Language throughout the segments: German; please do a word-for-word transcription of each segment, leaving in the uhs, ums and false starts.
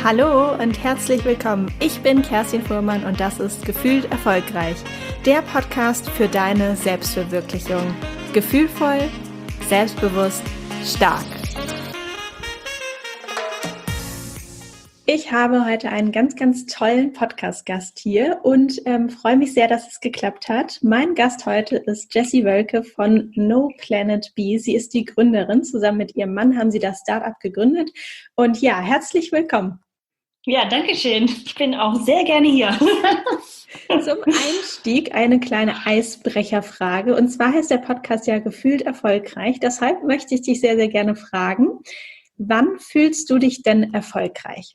Hallo und herzlich willkommen. Ich bin Kerstin Fuhrmann und das ist Gefühlt Erfolgreich, der Podcast für deine Selbstverwirklichung. Gefühlvoll, selbstbewusst, stark. Ich habe heute einen ganz, ganz tollen Podcast-Gast hier und ähm, freue mich sehr, dass es geklappt hat. Mein Gast heute ist Jessie Wölke von No Planet B. Sie ist die Gründerin. Zusammen mit ihrem Mann haben sie das Startup gegründet. Und ja, herzlich willkommen. Ja, danke schön. Ich bin auch sehr gerne hier. Zum Einstieg eine kleine Eisbrecherfrage. Und zwar heißt der Podcast ja Gefühlt Erfolgreich. Deshalb möchte ich dich sehr, sehr gerne fragen, wann fühlst du dich denn erfolgreich?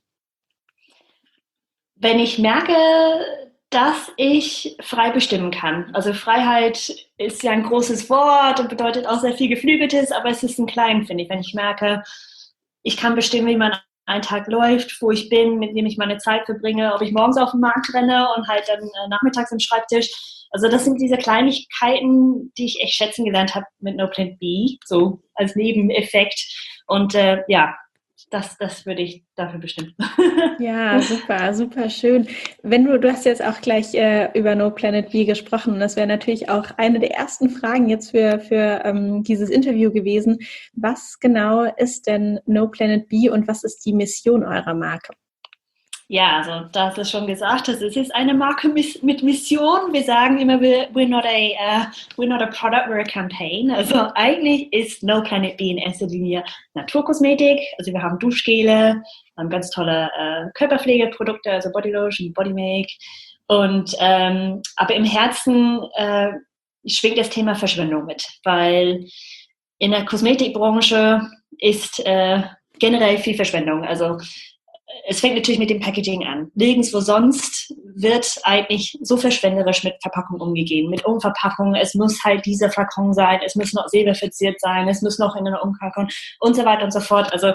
Wenn ich merke, dass ich frei bestimmen kann. Also Freiheit ist ja ein großes Wort und bedeutet auch sehr viel Geflügeltes, aber es ist ein klein, finde ich. Wenn ich merke, ich kann bestimmen, wie mein ein Tag läuft, wo ich bin, mit wem ich meine Zeit verbringe, ob ich morgens auf den Markt renne und halt dann äh, nachmittags am Schreibtisch. Also das sind diese Kleinigkeiten, die ich echt schätzen gelernt habe mit No Planet B, so als Nebeneffekt. Und äh, ja, das, das würde ich dafür bestimmen. Ja, super, super schön. Wenn du, du hast jetzt auch gleich äh, über No Planet B gesprochen. Das wäre natürlich auch eine der ersten Fragen jetzt für, für ähm, dieses Interview gewesen. Was genau ist denn No Planet B und was ist die Mission eurer Marke? Ja, also da hast du schon gesagt, das ist eine Marke mit Mission. Wir sagen immer, we're not a, uh, we're not a product, we're a campaign. Also eigentlich ist No Planet B in erster Linie Naturkosmetik. Also wir haben Duschgele, haben ganz tolle äh, Körperpflegeprodukte, also Bodylotion, Bodymake. Und ähm, aber im Herzen äh, schwingt das Thema Verschwendung mit, weil in der Kosmetikbranche ist äh, generell viel Verschwendung. Also es fängt natürlich mit dem Packaging an. Nirgendwo sonst wird eigentlich so verschwenderisch mit Verpackung umgegangen, mit Umverpackung. Es muss halt dieser Flakon sein, es muss noch silberverziert sein, es muss noch in einer Umverpackung und so weiter und so fort. Also,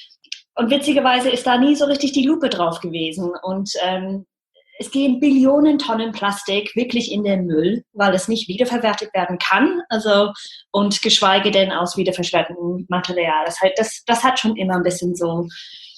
und witzigerweise ist da nie so richtig die Lupe drauf gewesen. Und ähm, es gehen Billionen Tonnen Plastik wirklich in den Müll, weil es nicht wiederverwertet werden kann. Also, und geschweige denn aus wiederverwertetem Material. Das, halt, das, das hat schon immer ein bisschen so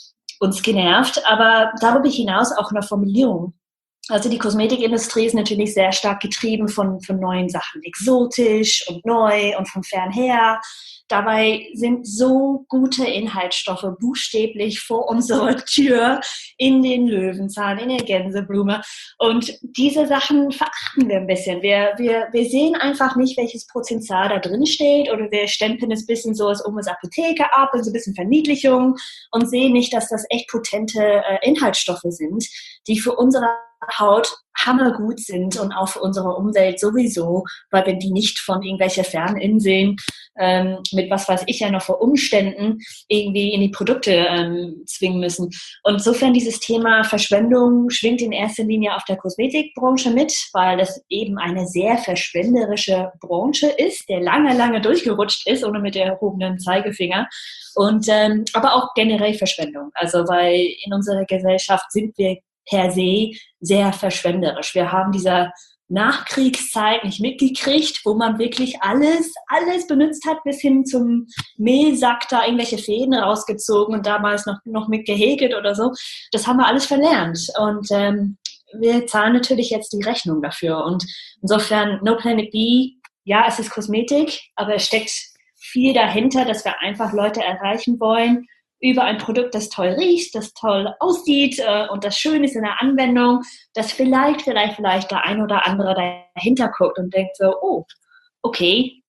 uns genervt, aber darüber hinaus auch eine Formulierung. Also die Kosmetikindustrie ist natürlich sehr stark getrieben von, von neuen Sachen, exotisch und neu und von fernher. Dabei sind so gute Inhaltsstoffe buchstäblich vor unserer Tür in den Löwenzahn, in der Gänseblume. Und diese Sachen verachten wir ein bisschen. Wir, wir, wir sehen einfach nicht, welches Potenzial da drin steht, oder wir stempeln es ein bisschen so als um als Apotheke ab und so ein bisschen Verniedlichung und sehen nicht, dass das echt potente äh, Inhaltsstoffe sind, die für unsere Haut hammergut sind und auch für unsere Umwelt sowieso, weil wir die nicht von irgendwelchen Ferninseln ähm, mit was weiß ich ja noch für Umständen irgendwie in die Produkte ähm, zwingen müssen. Und insofern dieses Thema Verschwendung schwingt in erster Linie auf der Kosmetikbranche mit, weil das eben eine sehr verschwenderische Branche ist, der lange, lange durchgerutscht ist, ohne mit der erhobenen Zeigefinger. Und ähm, aber auch generell Verschwendung. Also weil in unserer Gesellschaft sind wir per se sehr verschwenderisch. Wir haben dieser Nachkriegszeit nicht mitgekriegt, wo man wirklich alles, alles benutzt hat, bis hin zum Mehlsack da irgendwelche Fäden rausgezogen und damals noch, noch mit gehäkelt oder so. Das haben wir alles verlernt. Und ähm, wir zahlen natürlich jetzt die Rechnung dafür. Und insofern No Planet B, ja, es ist Kosmetik, aber es steckt viel dahinter, dass wir einfach Leute erreichen wollen, über ein Produkt, das toll riecht, das toll aussieht äh, und das schön ist in der Anwendung, dass vielleicht, vielleicht, vielleicht der ein oder andere dahinter guckt und denkt so, oh, okay,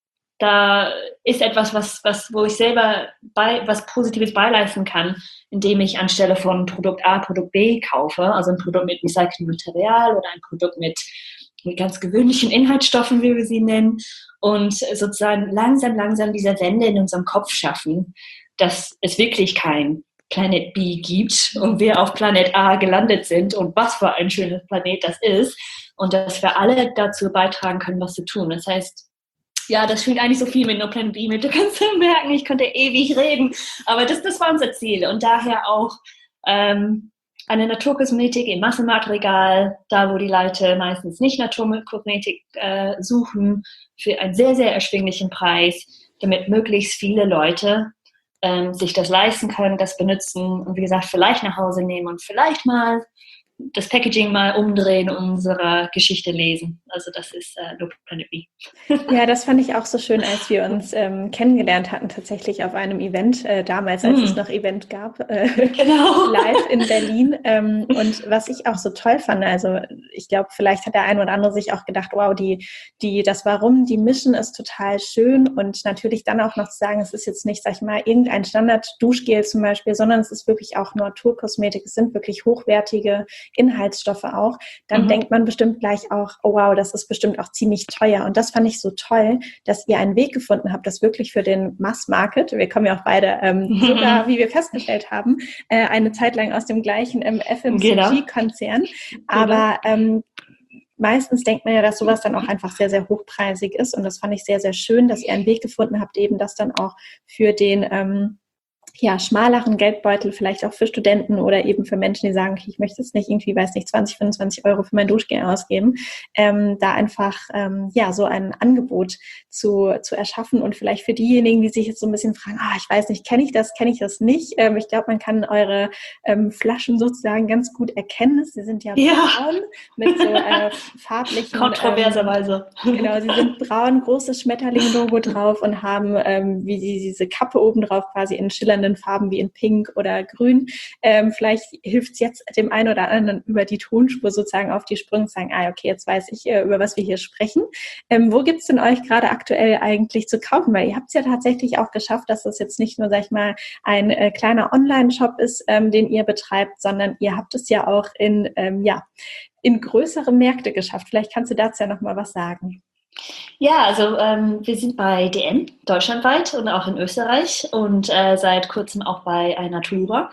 da ist etwas, was, was, wo ich selber bei, was Positives beileisten kann, indem ich anstelle von Produkt A, Produkt B kaufe, also ein Produkt mit recyceltem Material oder ein Produkt mit, mit ganz gewöhnlichen Inhaltsstoffen, wie wir sie nennen, und sozusagen langsam, langsam diese Wende in unserem Kopf schaffen, dass es wirklich kein Planet B gibt und wir auf Planet A gelandet sind und was für ein schönes Planet das ist und dass wir alle dazu beitragen können, was zu tun. Das heißt, ja, das spielt eigentlich so viel mit No Planet B mit. Du kannst merken, ich könnte ewig reden, aber das, das war unser Ziel und daher auch ähm, eine Naturkosmetik im Massenmarktregal, da wo die Leute meistens nicht Naturkosmetik äh, suchen, für einen sehr, sehr erschwinglichen Preis, damit möglichst viele Leute ähm, sich das leisten können, das benutzen und wie gesagt, vielleicht nach Hause nehmen und vielleicht mal das Packaging mal umdrehen und unsere Geschichte lesen. Also das ist äh, No Planet B. Ja, das fand ich auch so schön, als wir uns ähm, kennengelernt hatten, tatsächlich auf einem Event, äh, damals, als mm. es noch Event gab, äh, genau. live in Berlin. Ähm, und was ich auch so toll fand, also ich glaube, vielleicht hat der eine oder andere sich auch gedacht, wow, die, die, das Warum, die Mission ist total schön und natürlich dann auch noch zu sagen, es ist jetzt nicht, sag ich mal, irgendein Standard-Duschgel zum Beispiel, sondern es ist wirklich auch Naturkosmetik, es sind wirklich hochwertige Inhaltsstoffe auch, dann mhm. denkt man bestimmt gleich auch, oh wow, das ist bestimmt auch ziemlich teuer. Und das fand ich so toll, dass ihr einen Weg gefunden habt, das wirklich für den Mass-Market, wir kommen ja auch beide ähm, mhm. sogar, wie wir festgestellt haben, äh, eine Zeit lang aus dem gleichen ähm, F M C G-Konzern, genau. aber ähm, meistens denkt man ja, dass sowas dann auch einfach sehr, sehr hochpreisig ist und das fand ich sehr, sehr schön, dass ihr einen Weg gefunden habt, eben das dann auch für den ähm, ja, schmaleren Geldbeutel, vielleicht auch für Studenten oder eben für Menschen, die sagen, okay, ich möchte jetzt nicht irgendwie, weiß nicht, zwanzig, fünfundzwanzig Euro für mein Duschgel ausgeben, ähm, da einfach, ähm, ja, so ein Angebot zu, zu erschaffen und vielleicht für diejenigen, die sich jetzt so ein bisschen fragen, ah, ich weiß nicht, kenne ich das, kenne ich das nicht? Ähm, ich glaube, man kann eure ähm, Flaschen sozusagen ganz gut erkennen. Sie sind ja, ja. braun mit so äh, farblichen... Kontroverserweise. Ähm, genau, sie sind braun, großes Schmetterling-Logo drauf und haben ähm, wie die, diese Kappe oben drauf quasi in schillernden Farben wie in Pink oder Grün. Ähm, vielleicht hilft es jetzt dem einen oder anderen über die Tonspur sozusagen auf die Sprünge zu sagen, ah, okay, jetzt weiß ich, äh, über was wir hier sprechen. Ähm, wo gibt es denn euch gerade aktuell eigentlich zu kaufen? Weil ihr habt es ja tatsächlich auch geschafft, dass das jetzt nicht nur, sag ich mal, ein äh, kleiner Online-Shop ist, ähm, den ihr betreibt, sondern ihr habt es ja auch in, ähm, ja, in größere Märkte geschafft. Vielleicht kannst du dazu ja noch mal was sagen. Ja, also ähm, wir sind bei D M deutschlandweit und auch in Österreich und äh, seit kurzem auch bei Natura.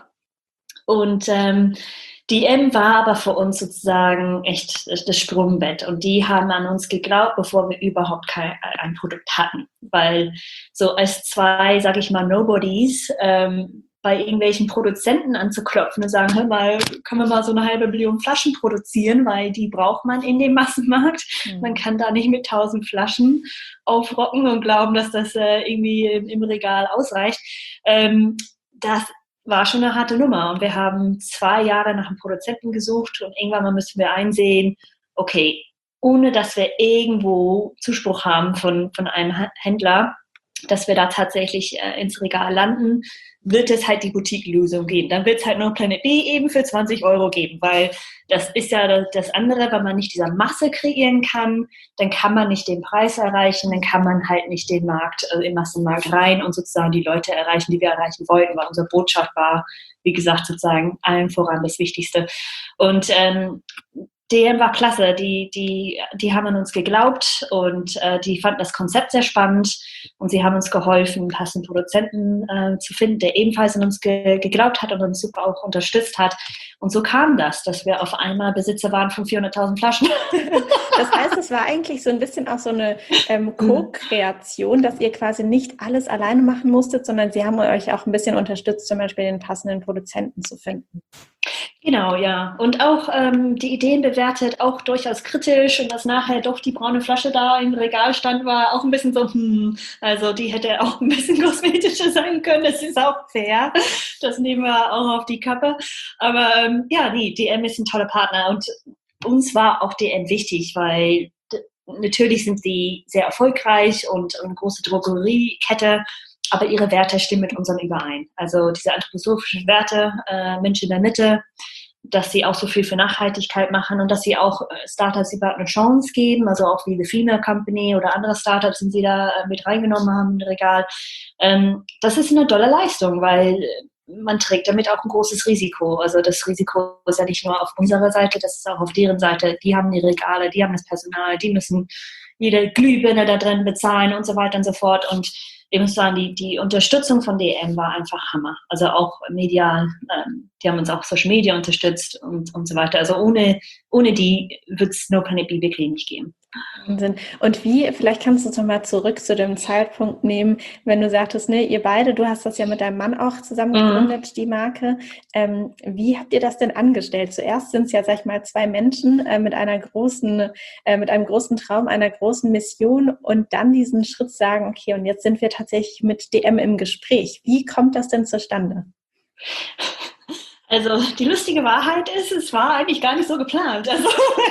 Und ähm, D M war aber für uns sozusagen echt das Sprungbett und die haben an uns geglaubt, bevor wir überhaupt kein ein Produkt hatten, weil so als zwei, sag ich mal, Nobodies ähm, bei irgendwelchen Produzenten anzuklopfen und sagen, hör mal, können wir mal so eine halbe Million Flaschen produzieren, weil die braucht man in dem Massenmarkt. Mhm. Man kann da nicht mit tausend Flaschen aufrocken und glauben, dass das äh, irgendwie im, im Regal ausreicht. Ähm, das war schon eine harte Nummer und wir haben zwei Jahre nach einem Produzenten gesucht und irgendwann mal müssen wir einsehen, okay, ohne dass wir irgendwo Zuspruch haben von, von einem Händler, dass wir da tatsächlich äh, ins Regal landen, wird es halt die Boutique-Lösung geben. Dann wird es halt No Planet B eben für zwanzig Euro geben, weil das ist ja das andere, wenn man nicht diese Masse kreieren kann, dann kann man nicht den Preis erreichen, dann kann man halt nicht den Markt, also im Massenmarkt rein und sozusagen die Leute erreichen, die wir erreichen wollten, weil unsere Botschaft war, wie gesagt, sozusagen allen voran das Wichtigste. Und ähm, D M war klasse, die, die, die haben an uns geglaubt und äh, die fanden das Konzept sehr spannend und sie haben uns geholfen, einen passenden Produzenten äh, zu finden, der ebenfalls an uns ge- geglaubt hat und uns super auch unterstützt hat. Und so kam das, dass wir auf einmal Besitzer waren von vierhunderttausend Flaschen. Das heißt, es war eigentlich so ein bisschen auch so eine ähm, Co-Kreation, dass ihr quasi nicht alles alleine machen musstet, sondern sie haben euch auch ein bisschen unterstützt, zum Beispiel den passenden Produzenten zu finden. Genau, ja. Und auch ähm, die Ideen bewertet, auch durchaus kritisch und dass nachher doch die braune Flasche da im Regal stand, war auch ein bisschen so, hm, also die hätte auch ein bisschen kosmetischer sein können, das ist auch fair, das nehmen wir auch auf die Kappe. Aber ähm, ja, nee, D M ist ein toller Partner und uns war auch D M wichtig, weil d- natürlich sind sie sehr erfolgreich und eine große Drogeriekette, aber ihre Werte stimmen mit unseren überein. Also diese anthroposophischen Werte, äh, Mensch in der Mitte, dass sie auch so viel für Nachhaltigkeit machen und dass sie auch äh, Startups überhaupt eine Chance geben, also auch wie The Female Company oder andere Startups, die sie da äh, mit reingenommen haben im Regal. Ähm, das ist eine tolle Leistung, weil man trägt damit auch ein großes Risiko. Also das Risiko ist ja nicht nur auf unserer Seite, das ist auch auf deren Seite. Die haben die Regale, die haben das Personal, die müssen jede Glühbirne da drin bezahlen und so weiter und so fort. Und ich muss sagen, die, die Unterstützung von D M war einfach Hammer. Also auch medial, ähm, die haben uns auch Social Media unterstützt und, und so weiter. Also ohne, ohne die wird es No Planet B wirklich nicht geben. Wahnsinn. Und wie, vielleicht kannst du uns nochmal zurück zu dem Zeitpunkt nehmen, wenn du sagtest, ne, ihr beide, du hast das ja mit deinem Mann auch zusammen Mhm. gegründet, die Marke. Ähm, wie habt ihr das denn angestellt? Zuerst sind es ja, sag ich mal, zwei Menschen äh, mit einer großen, äh, mit einem großen Traum, einer großen Mission und dann diesen Schritt sagen, okay, und jetzt sind wir tatsächlich mit D M im Gespräch. Wie kommt das denn zustande? Also die lustige Wahrheit ist, es war eigentlich gar nicht so geplant. Also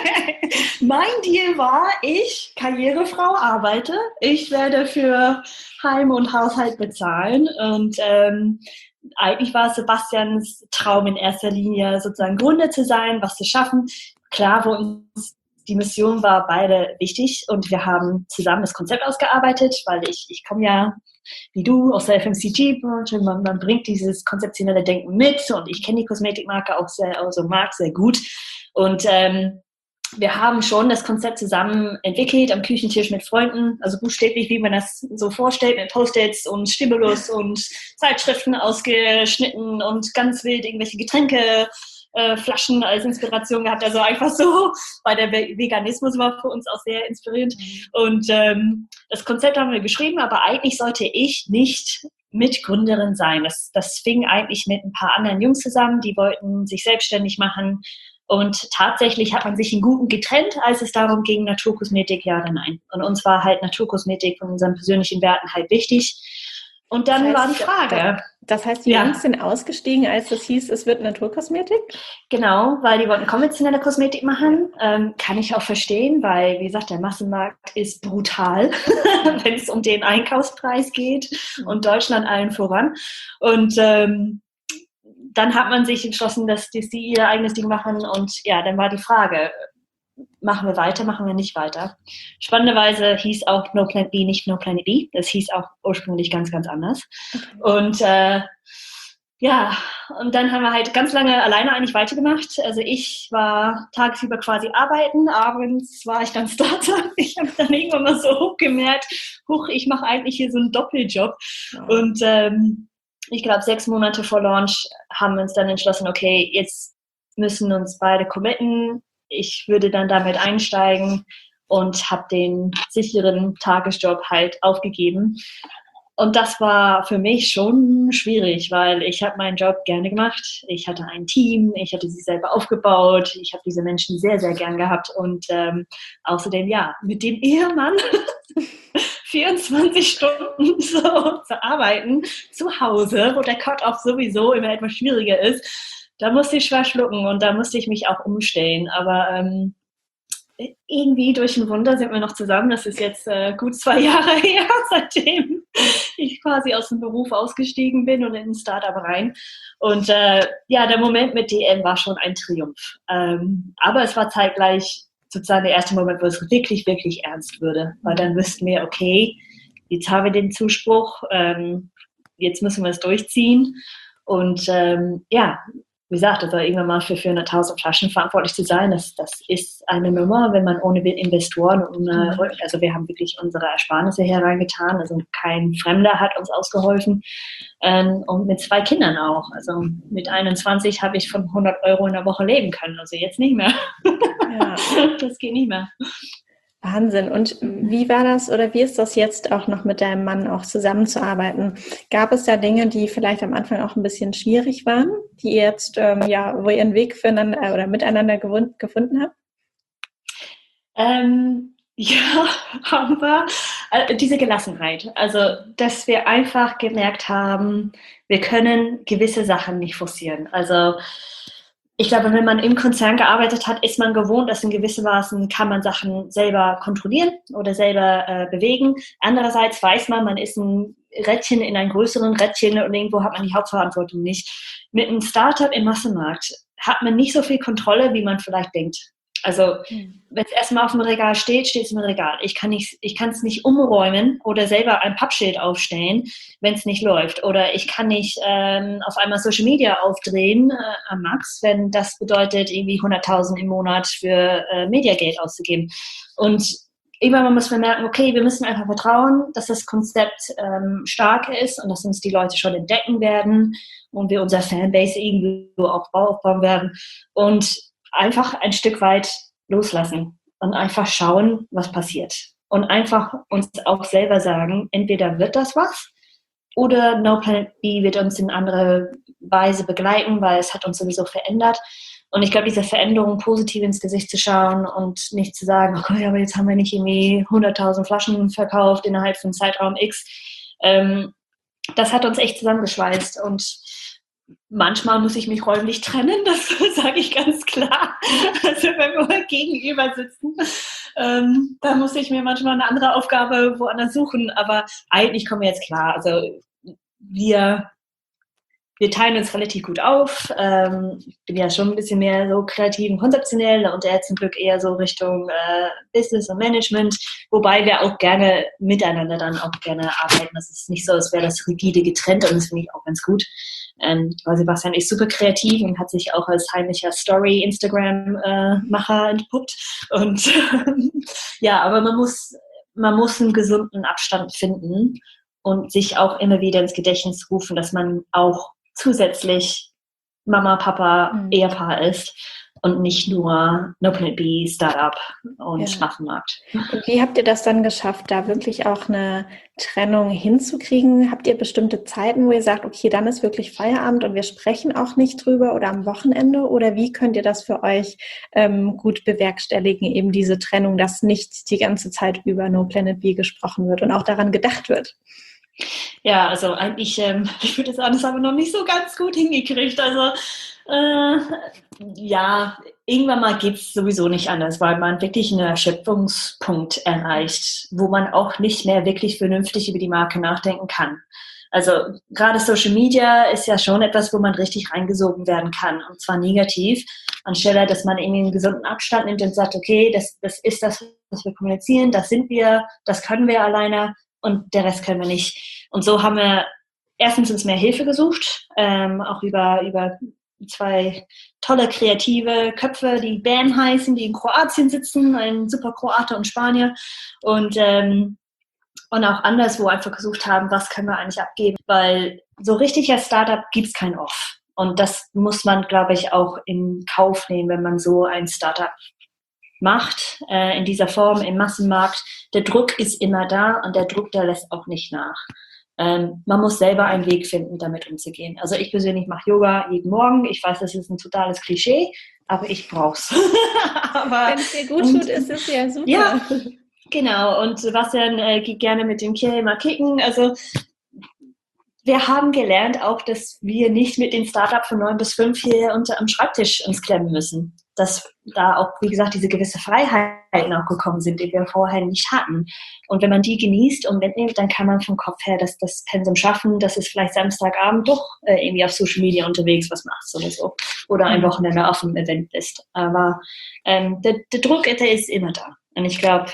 mein Deal war, ich, Karrierefrau, arbeite. Ich werde für Heim und Haushalt bezahlen. Und ähm, eigentlich war es Sebastians Traum in erster Linie, sozusagen Gründer zu sein, was zu schaffen. Klar, wo uns die Mission war beide wichtig und wir haben zusammen das Konzept ausgearbeitet, weil ich, ich komme ja wie du aus der F M C G-Branche, man, man bringt dieses konzeptionelle Denken mit und ich kenne die Kosmetikmarke auch sehr, also Marc sehr gut und ähm, wir haben schon das Konzept zusammen entwickelt am Küchentisch mit Freunden, also buchstäblich, wie man das so vorstellt, mit Post-its und Stimulus und Zeitschriften ausgeschnitten und ganz wild irgendwelche Getränke äh, Flaschen als Inspiration gehabt. Also einfach so, weil der Veganismus war für uns auch sehr inspirierend. Und ähm, das Konzept haben wir geschrieben, aber eigentlich sollte ich nicht Mitgründerin sein. Das, das fing eigentlich mit ein paar anderen Jungs zusammen, die wollten sich selbstständig machen. Und tatsächlich hat man sich in Guten getrennt, als es darum ging, Naturkosmetik, ja oder nein. Und uns war halt Naturkosmetik von unseren persönlichen Werten halt wichtig. Und dann Das heißt, war die Frage. Das heißt, die ja. Jungs sind ausgestiegen, als es hieß, es wird Naturkosmetik? Genau, weil die wollten konventionelle Kosmetik machen. Ähm, kann ich auch verstehen, weil, wie gesagt, der Massenmarkt ist brutal, wenn es um den Einkaufspreis geht und Deutschland allen voran. Und ähm, dann hat man sich entschlossen, dass die, die ihr eigenes Ding machen. Und ja, dann war die Frage, machen wir weiter, machen wir nicht weiter. Spannenderweise hieß auch No Planet B nicht No Planet B. Das hieß auch ursprünglich ganz, ganz anders. Okay. Und äh, ja, und dann haben wir halt ganz lange alleine eigentlich weitergemacht. Also ich war tagsüber quasi arbeiten, abends war ich dann Starter. Ich habe dann irgendwann mal so hochgemerkt, huch, ich mache eigentlich hier so einen Doppeljob. Wow. Und ähm, ich glaube, sechs Monate vor Launch haben wir uns dann entschlossen, okay, jetzt müssen uns beide committen. Ich würde dann damit einsteigen und habe den sicheren Tagesjob halt aufgegeben. Und das war für mich schon schwierig, weil ich habe meinen Job gerne gemacht. Ich hatte ein Team, ich hatte sie selber aufgebaut, ich habe diese Menschen sehr, sehr gern gehabt. Und ähm, außerdem, ja, mit dem Ehemann vierundzwanzig Stunden so zu arbeiten, zu Hause, wo der Cut-Off sowieso immer etwas schwieriger ist, da musste ich schwer schlucken und da musste ich mich auch umstellen. Aber ähm, irgendwie durch ein Wunder sind wir noch zusammen. Das ist jetzt äh, gut zwei Jahre her, seitdem ich quasi aus dem Beruf ausgestiegen bin und in ein Startup rein. Und äh, ja, der Moment mit D M war schon ein Triumph. Ähm, aber es war zeitgleich sozusagen der erste Moment, wo es wirklich, wirklich ernst würde. Weil dann wüssten wir, okay, jetzt haben wir den Zuspruch, ähm, jetzt müssen wir es durchziehen. Und ähm, ja, wie gesagt, also irgendwann mal für vierhunderttausend Flaschen verantwortlich zu sein, das, das ist eine Nummer, wenn man ohne Investoren, ohne, also wir haben wirklich unsere Ersparnisse hereingetan, also kein Fremder hat uns ausgeholfen ähm, und mit zwei Kindern auch. Also mit einundzwanzig habe ich von hundert Euro in der Woche leben können, also jetzt nicht mehr. Ja. Das geht nicht mehr. Wahnsinn. Und wie war das oder wie ist das jetzt auch noch mit deinem Mann auch zusammenzuarbeiten? Gab es da Dinge, die vielleicht am Anfang auch ein bisschen schwierig waren, die ihr jetzt, ähm, ja, wo ihr einen Weg füreinander oder miteinander gewund, gefunden habt? Ähm, ja, haben wir. Also diese Gelassenheit. Also, dass wir einfach gemerkt haben, wir können gewisse Sachen nicht forcieren. Also, ich glaube, wenn man im Konzern gearbeitet hat, ist man gewohnt, dass in gewissem Maßen kann man Sachen selber kontrollieren oder selber äh, bewegen. Andererseits weiß man, man ist ein Rädchen in einem größeren Rädchen und irgendwo hat man die Hauptverantwortung nicht. Mit einem Startup im Massenmarkt hat man nicht so viel Kontrolle, wie man vielleicht denkt. Also, wenn es erstmal auf dem Regal steht, steht es im Regal. Ich kann nicht, ich kann es nicht umräumen oder selber ein Pappschild aufstellen, wenn es nicht läuft. Oder ich kann nicht ähm, auf einmal Social Media aufdrehen äh, am Max, wenn das bedeutet, irgendwie hunderttausend im Monat für äh, Mediageld auszugeben. Und irgendwann muss man merken, okay, wir müssen einfach vertrauen, dass das Konzept ähm, stark ist und dass uns die Leute schon entdecken werden und wir unser Fanbase irgendwie auch aufbauen werden. Und einfach ein Stück weit loslassen. und einfach schauen, was passiert. Und einfach uns auch selber sagen, entweder wird das was oder No Planet B wird uns in andere Weise begleiten, weil es hat uns sowieso verändert. Und ich glaube, diese Veränderung positiv ins Gesicht zu schauen und nicht zu sagen, okay, aber jetzt haben wir nicht irgendwie hunderttausend Flaschen verkauft innerhalb von Zeitraum X. Ähm, das hat uns echt zusammengeschweißt. Und manchmal muss ich mich räumlich trennen, das sage ich ganz klar. Also wenn wir gegenüber sitzen, ähm, da muss ich mir manchmal eine andere Aufgabe woanders suchen. Aber eigentlich kommen wir jetzt klar. Also wir... Wir teilen uns relativ gut auf. Ähm, ich bin ja schon ein bisschen mehr so kreativ und konzeptionell und er zum Glück eher so Richtung äh, Business und Management, wobei wir auch gerne miteinander dann auch gerne arbeiten. Das ist nicht so, als wäre das rigide getrennt und das finde ich auch ganz gut. Ähm, weil Sebastian ist super kreativ und hat sich auch als heimlicher Story-Instagram-Macher äh, entpuppt. Und ja, aber man muss, man muss einen gesunden Abstand finden und sich auch immer wieder ins Gedächtnis rufen, dass man auch zusätzlich Mama, Papa, mhm. Ehepaar ist und nicht nur No Planet B, Startup und ja. Massenmarkt. Und wie habt ihr das dann geschafft, da wirklich auch eine Trennung hinzukriegen? Habt ihr bestimmte Zeiten, wo ihr sagt, okay, dann ist wirklich Feierabend und wir sprechen auch nicht drüber oder am Wochenende? Oder wie könnt ihr das für euch ähm, gut bewerkstelligen, eben diese Trennung, dass nicht die ganze Zeit über No Planet B gesprochen wird und auch daran gedacht wird? Ja, also eigentlich, ähm, ich würde sagen, das haben wir noch nicht so ganz gut hingekriegt. Also äh, ja, irgendwann mal geht es sowieso nicht anders, weil man wirklich einen Erschöpfungspunkt erreicht, wo man auch nicht mehr wirklich vernünftig über die Marke nachdenken kann. Also gerade Social Media ist ja schon etwas, wo man richtig reingesogen werden kann, und zwar negativ, anstelle, dass man irgendwie einen gesunden Abstand nimmt und sagt, okay, das, das ist das, was wir kommunizieren, das sind wir, das können wir alleine und der Rest können wir nicht. Und so haben wir erstens uns mehr Hilfe gesucht, ähm, auch über, über zwei tolle kreative Köpfe, die B A M heißen, die in Kroatien sitzen, ein super Kroate und Spanier, und ähm, und auch anderswo einfach gesucht haben, was können wir eigentlich abgeben, weil so richtig als Startup gibt es kein Off. Und das muss man, glaube ich, auch in Kauf nehmen, wenn man so ein Startup macht, äh, in dieser Form, im Massenmarkt. Der Druck ist immer da und der Druck, der lässt auch nicht nach. Ähm, man muss selber einen Weg finden, damit umzugehen. Also ich persönlich mache Yoga jeden Morgen. Ich weiß, das ist ein totales Klischee, aber ich brauch's. Wenn es dir gut und, tut, ist es ja super. Ja, genau. Und Sebastian äh, geht gerne mit dem Kiel mal kicken. Also wir haben gelernt auch, dass wir nicht mit den Startups von neun bis fünf hier unter am Schreibtisch uns klemmen müssen. Dass da auch, wie gesagt, diese gewisse Freiheiten auch gekommen sind, die wir vorher nicht hatten. Und wenn man die genießt und mitnimmt, dann kann man vom Kopf her das, das Pensum schaffen, dass es vielleicht Samstagabend doch äh, irgendwie auf Social Media unterwegs was machst oder so. Oder ein Wochenende auf einem Event bist. Aber ähm, der, der Druck, der ist immer da. Und ich glaube,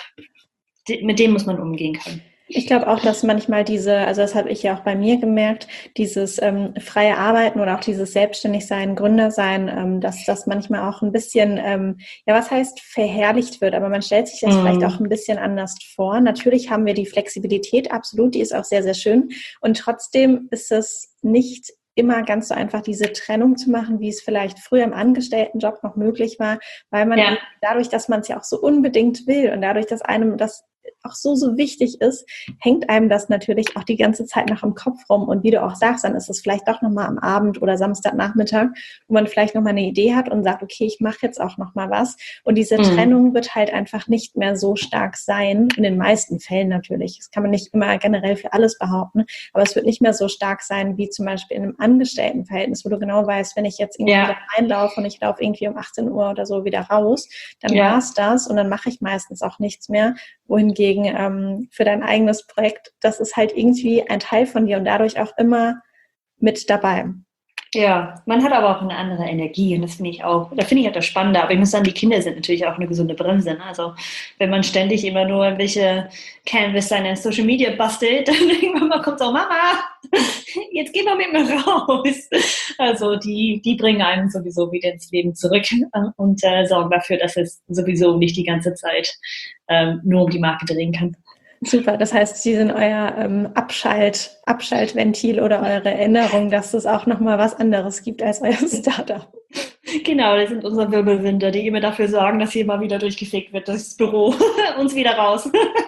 mit dem muss man umgehen können. Ich glaube auch, dass manchmal diese, also das habe ich ja auch bei mir gemerkt, dieses ähm, freie Arbeiten oder auch dieses Selbstständigsein, Gründersein, ähm, dass das manchmal auch ein bisschen, ähm, ja was heißt verherrlicht wird, aber man stellt sich das mm. vielleicht auch ein bisschen anders vor. Natürlich haben wir die Flexibilität, absolut, die ist auch sehr, sehr schön, und trotzdem ist es nicht immer ganz so einfach, diese Trennung zu machen, wie es vielleicht früher im Angestelltenjob noch möglich war, weil man ja. dadurch, dass man es ja auch so unbedingt will und dadurch, dass einem das auch so, so wichtig ist, hängt einem das natürlich auch die ganze Zeit noch im Kopf rum. Und wie du auch sagst, dann ist es vielleicht doch nochmal am Abend oder Samstagnachmittag, wo man vielleicht nochmal eine Idee hat und sagt, okay, ich mache jetzt auch nochmal was. Und diese mhm. Trennung wird halt einfach nicht mehr so stark sein, in den meisten Fällen natürlich. Das kann man nicht immer generell für alles behaupten, aber es wird nicht mehr so stark sein, wie zum Beispiel in einem Angestelltenverhältnis, wo du genau weißt, wenn ich jetzt irgendwie ja. reinlaufe und ich laufe irgendwie um achtzehn Uhr oder so wieder raus, dann ja. war es das und dann mache ich meistens auch nichts mehr. Wohingegen ähm, für dein eigenes Projekt, das ist halt irgendwie ein Teil von dir und dadurch auch immer mit dabei. Ja, man hat aber auch eine andere Energie und das finde ich auch, da finde ich auch das Spannende, aber ich muss sagen, die Kinder sind natürlich auch eine gesunde Bremse. Ne? Also wenn man ständig immer nur irgendwelche Canvas seine Social Media bastelt, dann irgendwann mal kommt so, Mama, jetzt geh mal mit mir raus. Also die, die bringen einen sowieso wieder ins Leben zurück und äh, sorgen dafür, dass es sowieso nicht die ganze Zeit ähm, nur um die Marke drehen kann. Super, das heißt, Sie sind euer ähm, Abschalt, Abschaltventil oder eure Erinnerung, dass es auch nochmal was anderes gibt als euer Startup. Genau, das sind unsere Wirbelwinder, die immer dafür sorgen, dass hier mal wieder durchgefegt wird, das Büro, uns wieder raus.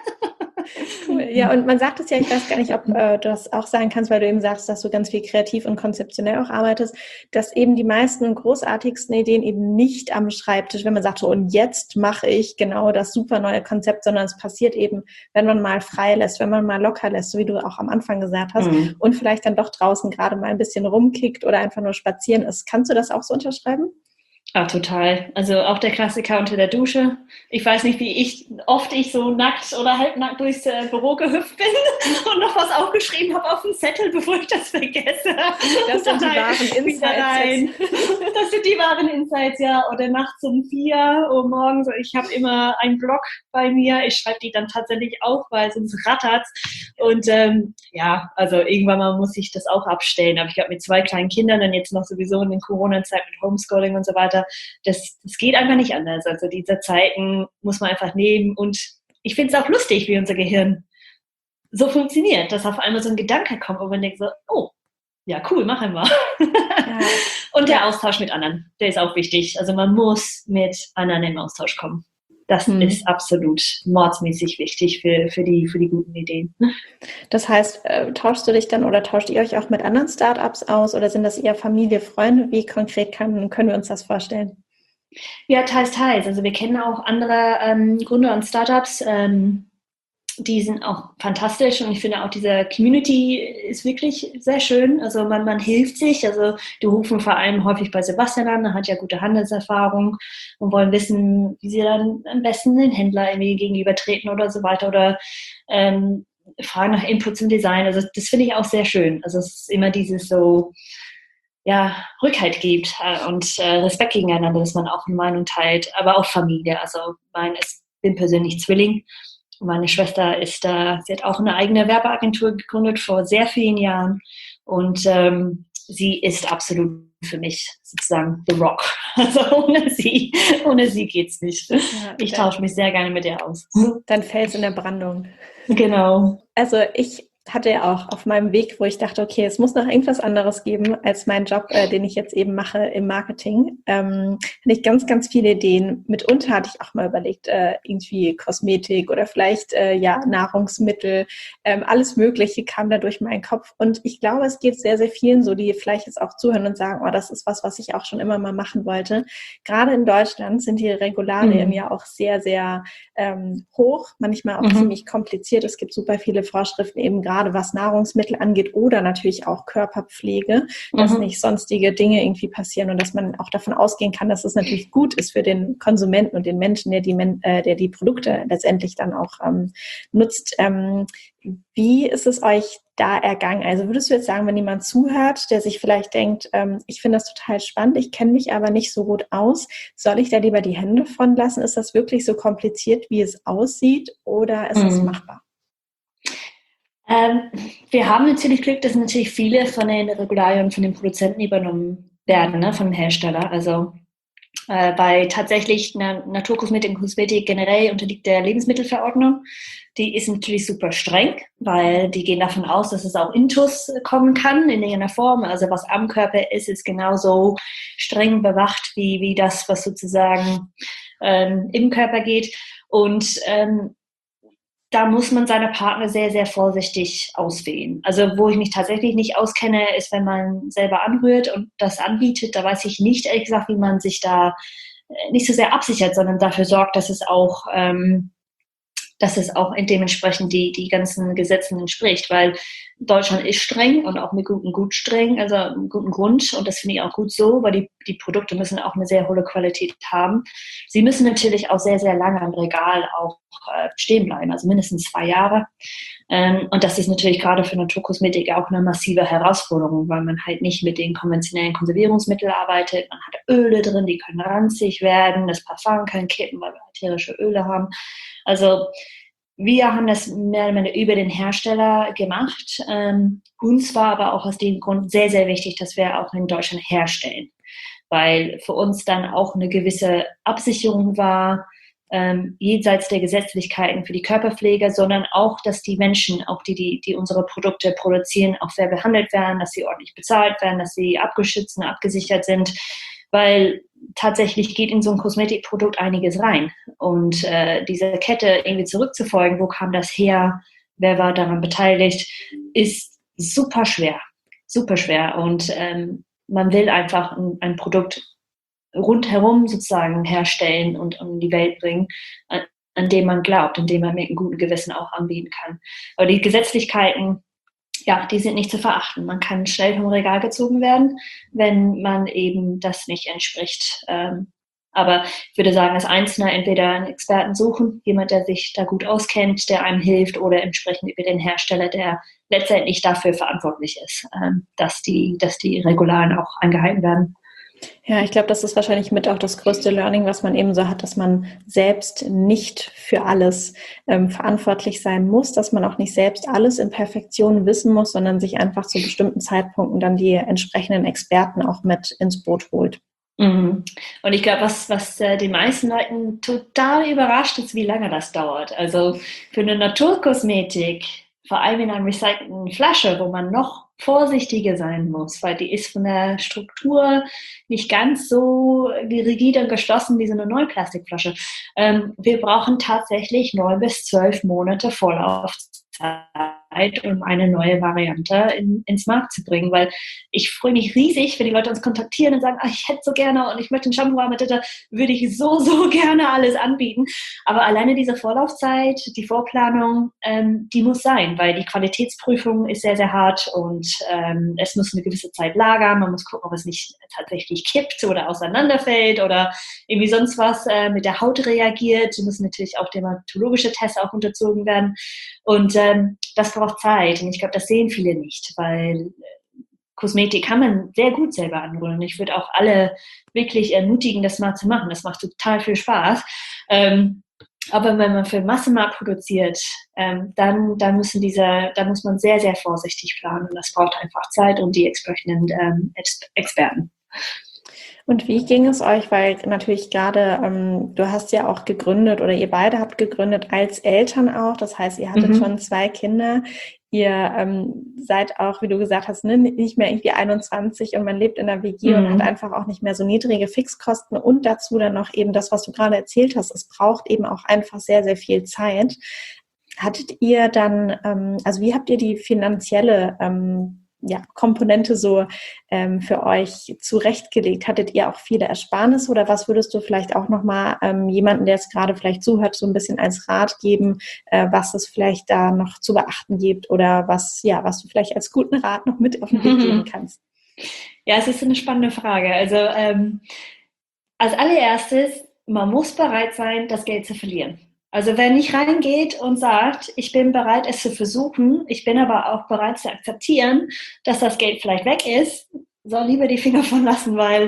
Cool. Ja, und man sagt es ja, ich weiß gar nicht, ob äh, du das auch sagen kannst, weil du eben sagst, dass du ganz viel kreativ und konzeptionell auch arbeitest, dass eben die meisten großartigsten Ideen eben nicht am Schreibtisch, wenn man sagt, so, und jetzt mache ich genau das super neue Konzept, sondern es passiert eben, wenn man mal frei lässt, wenn man mal locker lässt, so wie du auch am Anfang gesagt hast, mhm. und vielleicht dann doch draußen gerade mal ein bisschen rumkickt oder einfach nur spazieren ist. Kannst du das auch so unterschreiben? Ah, total. Also auch der Klassiker unter der Dusche. Ich weiß nicht, wie ich oft ich so nackt oder halbnackt durchs äh, Büro gehüpft bin und noch was aufgeschrieben habe auf dem Zettel, bevor ich das vergesse. Das sind die wahren Insights. Das sind die wahren Insights, ja. Oder nachts um vier Uhr morgens. Ich habe immer einen Blog bei mir. Ich schreibe die dann tatsächlich auf, weil sonst rattert's. Und ähm, ja, also irgendwann mal muss ich das auch abstellen. Aber ich glaube, mit zwei kleinen Kindern und jetzt noch sowieso in der Corona-Zeit mit Homeschooling und so weiter, Das, das geht einfach nicht anders. Also diese Zeiten muss man einfach nehmen. Und ich finde es auch lustig, wie unser Gehirn so funktioniert, dass auf einmal so ein Gedanke kommt und man denkt so, oh, ja cool, machen wir. Ja. Und der Austausch mit anderen, der ist auch wichtig. Also man muss mit anderen im Austausch kommen. Das hm. ist absolut mordsmäßig wichtig für, für, die, für die guten Ideen. Das heißt, äh, tauschst du dich dann oder tauscht ihr euch auch mit anderen Startups aus oder sind das eher Familie, Freunde? Wie konkret kann, können wir uns das vorstellen? Ja, teils, teils. Also wir kennen auch andere ähm, Gründer und Startups, ähm, die sind auch fantastisch und ich finde auch diese Community ist wirklich sehr schön. Also man, man hilft sich. Also die rufen vor allem häufig bei Sebastian an, er hat ja gute Handelserfahrung und wollen wissen, wie sie dann am besten den Händler irgendwie gegenübertreten oder so weiter oder ähm, fragen nach Inputs im Design. Also das finde ich auch sehr schön. Also es ist immer dieses so, ja, Rückhalt gibt äh, und äh, Respekt gegeneinander, dass man auch eine Meinung teilt, aber auch Familie. Also mein, ich bin persönlich Zwilling. Meine Schwester ist da, sie hat auch eine eigene Werbeagentur gegründet vor sehr vielen Jahren und ähm, sie ist absolut für mich sozusagen the rock. Also ohne sie, ohne sie geht's nicht. Ja, ich tausche mich sehr gerne mit ihr aus. Dein Fels in der Brandung. Genau. Also ich hatte ja auch auf meinem Weg, wo ich dachte, okay, es muss noch irgendwas anderes geben als mein Job, äh, den ich jetzt eben mache im Marketing. Ähm, hatte ich ganz, ganz viele Ideen. Mitunter hatte ich auch mal überlegt, äh, irgendwie Kosmetik oder vielleicht äh, ja Nahrungsmittel, ähm, alles Mögliche kam da durch meinen Kopf. Und ich glaube, es geht sehr, sehr vielen so, die vielleicht jetzt auch zuhören und sagen, oh, das ist was, was ich auch schon immer mal machen wollte. Gerade in Deutschland sind die Regularien mhm. ja auch sehr, sehr ähm, hoch, manchmal auch mhm. ziemlich kompliziert. Es gibt super viele Vorschriften eben gerade gerade was Nahrungsmittel angeht oder natürlich auch Körperpflege, dass mhm. nicht sonstige Dinge irgendwie passieren und dass man auch davon ausgehen kann, dass es natürlich gut ist für den Konsumenten und den Menschen, der die, äh, der die Produkte letztendlich dann auch ähm, nutzt. Ähm, wie ist es euch da ergangen? Also würdest du jetzt sagen, wenn jemand zuhört, der sich vielleicht denkt, ähm, ich finde das total spannend, ich kenne mich aber nicht so gut aus, soll ich da lieber die Hände von lassen? Ist das wirklich so kompliziert, wie es aussieht oder ist es mhm. machbar? Ähm, wir haben natürlich Glück, dass natürlich viele von den Regularien von den Produzenten übernommen werden, ne, von den Herstellern. Also äh, bei tatsächlich na, Naturkosmetik und Kosmetik generell unterliegt der Lebensmittelverordnung. Die ist natürlich super streng, weil die gehen davon aus, dass es auch Intus kommen kann in irgendeiner Form. Also was am Körper ist, ist genauso streng bewacht wie, wie das, was sozusagen ähm, im Körper geht. Und ähm, da muss man seine Partner sehr, sehr vorsichtig auswählen. Also wo ich mich tatsächlich nicht auskenne, ist, wenn man selber anrührt und das anbietet. Da weiß ich nicht, ehrlich gesagt, wie man sich da nicht so sehr absichert, sondern dafür sorgt, dass es auch, ähm, dass es auch dementsprechend die, die ganzen Gesetzen entspricht. Weil Deutschland ist streng und auch mit gutem Gut streng, also einem guten Grund. Und das finde ich auch gut so, weil die, die Produkte müssen auch eine sehr hohe Qualität haben. Sie müssen natürlich auch sehr, sehr lange im Regal auch äh, stehen bleiben, also mindestens zwei Jahre. Ähm, und das ist natürlich gerade für Naturkosmetik auch eine massive Herausforderung, weil man halt nicht mit den konventionellen Konservierungsmitteln arbeitet. Man hat Öle drin, die können ranzig werden, das Parfum kann kippen, weil wir ätherische Öle haben. Also wir haben das mehr oder weniger über den Hersteller gemacht. Ähm, uns war aber auch aus dem Grund sehr, sehr wichtig, dass wir auch in Deutschland herstellen, weil für uns dann auch eine gewisse Absicherung war, ähm, jenseits der Gesetzlichkeiten für die Körperpflege, sondern auch, dass die Menschen, auch die, die, die unsere Produkte produzieren, auch fair behandelt werden, dass sie ordentlich bezahlt werden, dass sie abgeschützt und abgesichert sind. weil tatsächlich geht in so ein Kosmetikprodukt einiges rein. Und äh, diese Kette irgendwie zurückzufolgen, wo kam das her, wer war daran beteiligt, ist super schwer. Super schwer. Und ähm, man will einfach ein, ein Produkt rundherum sozusagen herstellen und in die Welt bringen, an, an dem man glaubt, an dem man mit einem guten Gewissen auch anbieten kann. Aber die Gesetzlichkeiten, ja, die sind nicht zu verachten. Man kann schnell vom Regal gezogen werden, wenn man eben das nicht entspricht. Ähm, aber ich würde sagen, als Einzelner entweder einen Experten suchen, jemand, der sich da gut auskennt, der einem hilft, oder entsprechend über den Hersteller, der letztendlich dafür verantwortlich ist, ähm, dass die, dass die Regularien auch eingehalten werden. Ja, ich glaube, das ist wahrscheinlich mit auch das größte Learning, was man eben so hat, dass man selbst nicht für alles ähm, verantwortlich sein muss, dass man auch nicht selbst alles in Perfektion wissen muss, sondern sich einfach zu bestimmten Zeitpunkten dann die entsprechenden Experten auch mit ins Boot holt. Mhm. Und ich glaube, was, was äh, die meisten Leuten total überrascht ist, wie lange das dauert. Also für eine Naturkosmetik, vor allem in einer recycelten Flasche, wo man noch vorsichtiger sein muss, weil die ist von der Struktur nicht ganz so rigide und geschlossen wie so eine neue Plastikflasche. Ähm, wir brauchen tatsächlich neun bis zwölf Monate Vorlaufzeit, um eine neue Variante in, ins Markt zu bringen, weil ich freue mich riesig, wenn die Leute uns kontaktieren und sagen, ach, ich hätte so gerne und ich möchte ein Shampoo haben, da würde ich so, so gerne alles anbieten. Aber alleine diese Vorlaufzeit, die Vorplanung, ähm, die muss sein, weil die Qualitätsprüfung ist sehr, sehr hart und ähm, es muss eine gewisse Zeit lagern. Man muss gucken, ob es nicht tatsächlich kippt oder auseinanderfällt oder irgendwie sonst was äh, mit der Haut reagiert. Es müssen natürlich auch dermatologische Tests auch unterzogen werden. Und ähm, das braucht Zeit. Und ich glaube, das sehen viele nicht, weil Kosmetik kann man sehr gut selber anrühren. Ich würde auch alle wirklich ermutigen, das mal zu machen. Das macht total viel Spaß. Ähm, aber wenn man für Massenmarkt produziert, ähm, dann, dann, müssen diese, dann muss man sehr, sehr vorsichtig planen. Und das braucht einfach Zeit und die entsprechenden ähm, Experten. Und wie ging es euch, weil natürlich gerade, ähm, du hast ja auch gegründet oder ihr beide habt gegründet als Eltern auch, das heißt, ihr hattet mhm. schon zwei Kinder, ihr ähm, seid auch, wie du gesagt hast, ne, nicht mehr irgendwie einundzwanzig und man lebt in der W G mhm. und hat einfach auch nicht mehr so niedrige Fixkosten und dazu dann noch eben das, was du gerade erzählt hast, es braucht eben auch einfach sehr, sehr viel Zeit. Hattet ihr dann, ähm, also wie habt ihr die finanzielle ähm, ja, Komponente so ähm, für euch zurechtgelegt? Hattet ihr auch viele Ersparnisse oder was würdest du vielleicht auch nochmal ähm, jemanden, der jetzt gerade vielleicht zuhört, so ein bisschen als Rat geben, äh, was es vielleicht da noch zu beachten gibt oder was, ja, was du vielleicht als guten Rat noch mit auf den Weg geben kannst? Ja, es ist eine spannende Frage. Also ähm, als allererstes, man muss bereit sein, das Geld zu verlieren. Also wer nicht reingeht und sagt, ich bin bereit, es zu versuchen, ich bin aber auch bereit zu akzeptieren, dass das Geld vielleicht weg ist, soll lieber die Finger von lassen, weil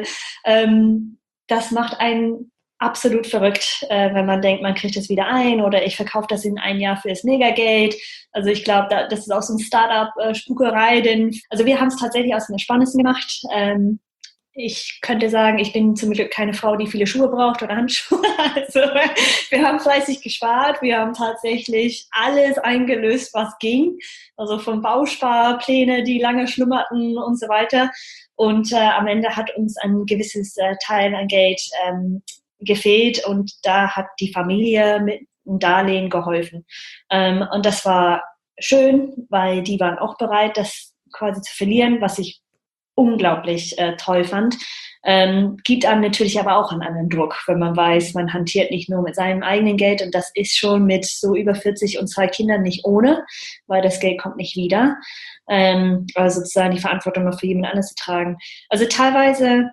ähm, das macht einen absolut verrückt, äh, wenn man denkt, man kriegt es wieder ein oder ich verkaufe das in ein Jahr für das Megageld. Also ich glaube, da, das ist auch so ein Startup-Spukerei, denn also wir haben es tatsächlich aus dem Spannendsten gemacht. Ähm, Ich könnte sagen, ich bin zum Glück keine Frau, die viele Schuhe braucht oder Handschuhe. Also wir haben fleißig gespart. Wir haben tatsächlich alles eingelöst, was ging. Also von Bausparpläne, die lange schlummerten und so weiter. Und äh, am Ende hat uns ein gewisses äh, Teil an Geld ähm, gefehlt. Und da hat die Familie mit einem Darlehen geholfen. Ähm, und das war schön, weil die waren auch bereit, das quasi zu verlieren, was ich unglaublich äh, toll fand. Ähm, gibt einem natürlich aber auch einen anderen Druck, wenn man weiß, man hantiert nicht nur mit seinem eigenen Geld und das ist schon mit so über vierzig und zwei Kindern nicht ohne, weil das Geld kommt nicht wieder. Ähm, also sozusagen die Verantwortung noch für jemand anderes zu tragen. Also teilweise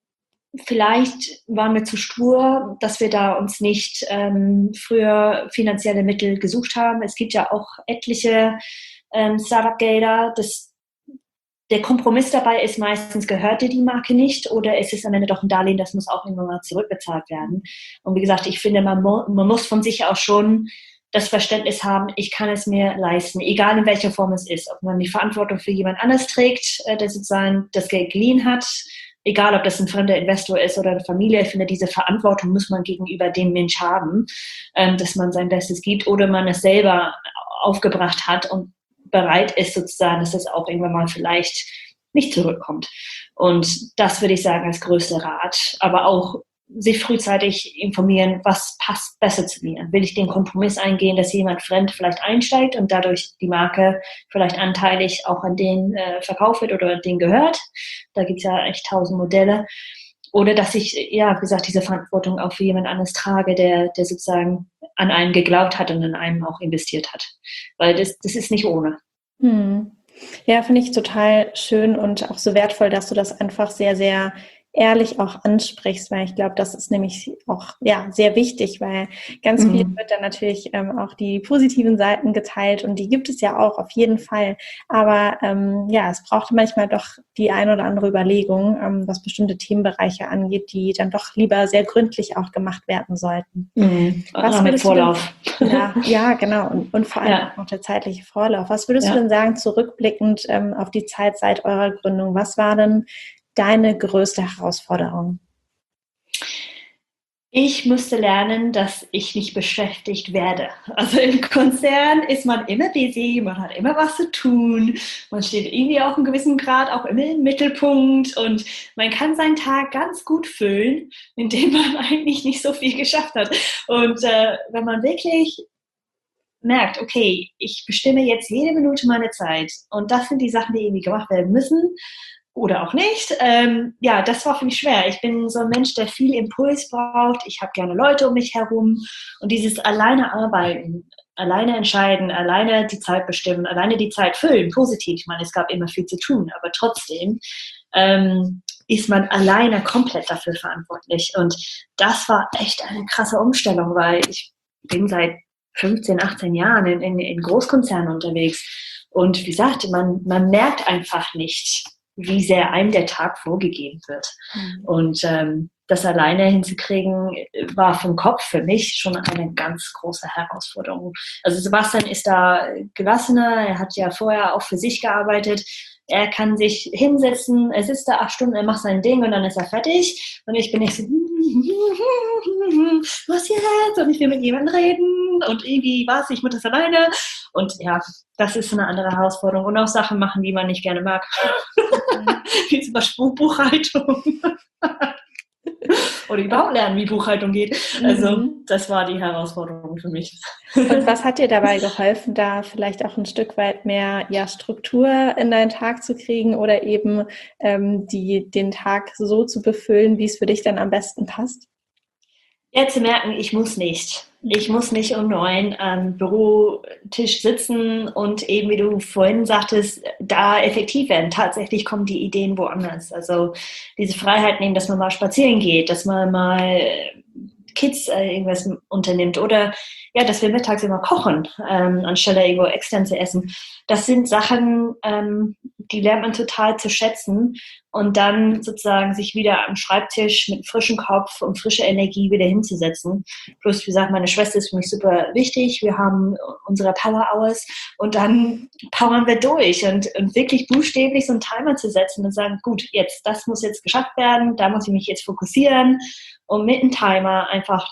vielleicht waren wir zu stur, dass wir da uns nicht ähm, früher finanzielle Mittel gesucht haben. Es gibt ja auch etliche ähm, Startup-Gelder, das Der Kompromiss dabei ist meistens, gehört dir die Marke nicht oder ist es am Ende doch ein Darlehen, das muss auch irgendwann mal zurückbezahlt werden. Und wie gesagt, ich finde, man, mo- man muss von sich aus schon das Verständnis haben, ich kann es mir leisten, egal in welcher Form es ist. Ob man die Verantwortung für jemand anderes trägt, äh, der sozusagen das Geld geliehen hat, egal ob das ein fremder Investor ist oder eine Familie. Ich finde, diese Verantwortung muss man gegenüber dem Mensch haben, ähm, dass man sein Bestes gibt oder man es selber aufgebracht hat und bereit ist sozusagen, dass es auch irgendwann mal vielleicht nicht zurückkommt. Und das würde ich sagen als größter Rat. Aber auch sich frühzeitig informieren, was passt besser zu mir. Will ich den Kompromiss eingehen, dass jemand fremd vielleicht einsteigt und dadurch die Marke vielleicht anteilig auch an den äh, verkauft wird oder den gehört. Da gibt es ja echt tausend Modelle. Oder dass ich, ja, wie gesagt, diese Verantwortung auch für jemand anderes trage, der, der sozusagen an einen geglaubt hat und an einem auch investiert hat. Weil das, das ist nicht ohne. Hm. Ja, finde ich total schön und auch so wertvoll, dass du das einfach sehr, sehr ehrlich auch ansprichst, weil ich glaube, das ist nämlich auch ja sehr wichtig, weil ganz viel Mhm. wird dann natürlich ähm, auch die positiven Seiten geteilt und die gibt es ja auch auf jeden Fall, aber ähm, ja, es braucht manchmal doch die ein oder andere Überlegung, ähm, was bestimmte Themenbereiche angeht, die dann doch lieber sehr gründlich auch gemacht werden sollten. Mhm. Was Mit würdest du denn, Vorlauf. ja, ja, genau und, und vor allem Ja. auch noch der zeitliche Vorlauf. Was würdest Ja. du denn sagen, zurückblickend ähm, auf die Zeit seit eurer Gründung? Was war denn deine größte Herausforderung? Ich musste lernen, dass ich nicht beschäftigt werde. Also im Konzern ist man immer busy, man hat immer was zu tun, man steht irgendwie auf einem gewissen Grad auch immer im Mittelpunkt und man kann seinen Tag ganz gut füllen, indem man eigentlich nicht so viel geschafft hat. Und äh, wenn man wirklich merkt, okay, ich bestimme jetzt jede Minute meiner Zeit und das sind die Sachen, die irgendwie gemacht werden müssen, oder auch nicht. Ähm, ja, das war für mich schwer. Ich bin so ein Mensch, der viel Impuls braucht. Ich habe gerne Leute um mich herum. Und dieses alleine arbeiten, alleine entscheiden, alleine die Zeit bestimmen, alleine die Zeit füllen, positiv. Ich meine, es gab immer viel zu tun, aber trotzdem ähm, ist man alleine komplett dafür verantwortlich. Und das war echt eine krasse Umstellung, weil ich bin seit fünfzehn, achtzehn Jahren in, in, in Großkonzernen unterwegs. Und wie gesagt, man, man merkt einfach nicht, wie sehr einem der Tag vorgegeben wird. Mhm. Und ähm, das alleine hinzukriegen, war vom Kopf für mich schon eine ganz große Herausforderung. Also Sebastian ist da gelassener, er hat ja vorher auch für sich gearbeitet. Er kann sich hinsetzen, er sitzt da acht Stunden, er macht sein Ding und dann ist er fertig. Und ich bin nicht so, was jetzt? Und ich will mit jemandem reden und irgendwie was, ich muss das alleine. Und ja, das ist eine andere Herausforderung. Und auch Sachen machen, die man nicht gerne mag. Wie zum Beispiel Buchhaltung. Oder überhaupt lernen, wie Buchhaltung geht. Also mhm. das war die Herausforderung für mich. Und was hat dir dabei geholfen, da vielleicht auch ein Stück weit mehr ja, Struktur in deinen Tag zu kriegen oder eben ähm, die, den Tag so zu befüllen, wie es für dich dann am besten passt? Ja, zu merken, ich muss nicht. Ich muss nicht um neun am Bürotisch sitzen und eben, wie du vorhin sagtest, da effektiv werden. Tatsächlich kommen die Ideen woanders. Also diese Freiheit nehmen, dass man mal spazieren geht, dass man mal Kids äh, irgendwas unternimmt oder ja, dass wir mittags immer kochen, ähm, anstelle irgendwo extern zu essen. Das sind Sachen, ähm, die lernt man total zu schätzen und dann sozusagen sich wieder am Schreibtisch mit frischem Kopf und frischer Energie wieder hinzusetzen. Plus, wie gesagt, meine Schwester ist für mich super wichtig. Wir haben unsere Power Hours und dann powern wir durch und, und wirklich buchstäblich so einen Timer zu setzen und sagen, gut, jetzt, das muss jetzt geschafft werden, da muss ich mich jetzt fokussieren und mit einem Timer einfach